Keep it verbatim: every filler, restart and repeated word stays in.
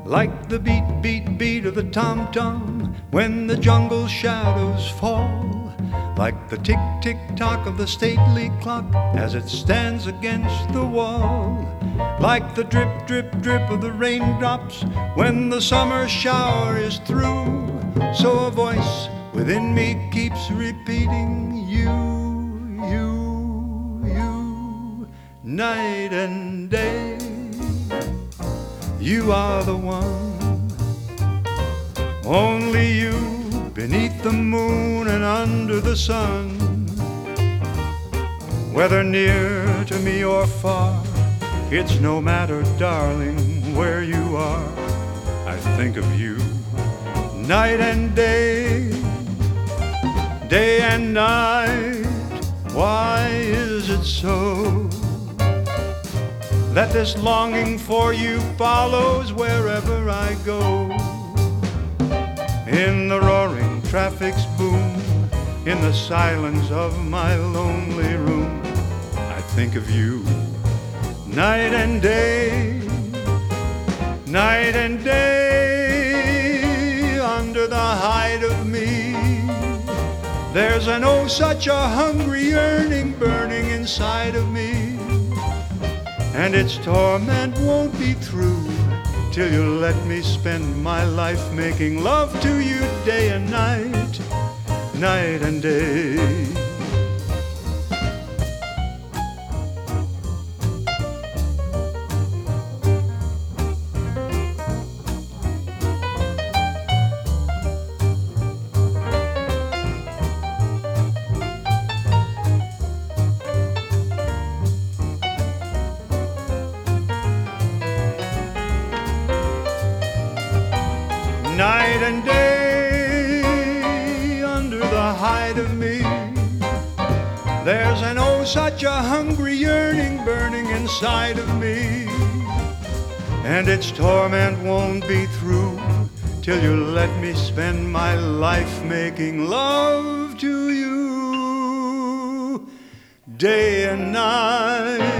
like the beat, beat, beat of the tom-tom when the jungle shadows fall, like the tick, tick, tock of the stately clock as it stands against the wall, like the drip, drip, drip of the raindrops when the summer shower is through. So a voice within me keeps repeating, you, you, you, night and day. You are the one, only you, beneath the moon and under the sun. Whether near to me or far, it's no matter, darling, where you are. I think of you night and day, day and night. Why is it so that this longing for you follows wherever I go? In the roaring traffic's boom, in the silence of my lonely room, I think of you night and day, night and day. Under the hide of me, there's an oh such a hungry yearning burning inside of me, and its torment won't be through till you let me spend my life making love to you day and night, night and day. Night and day, under the hide of me, there's an oh such a hungry yearning burning inside of me, and its torment won't be through till you let me spend my life making love to you day and night.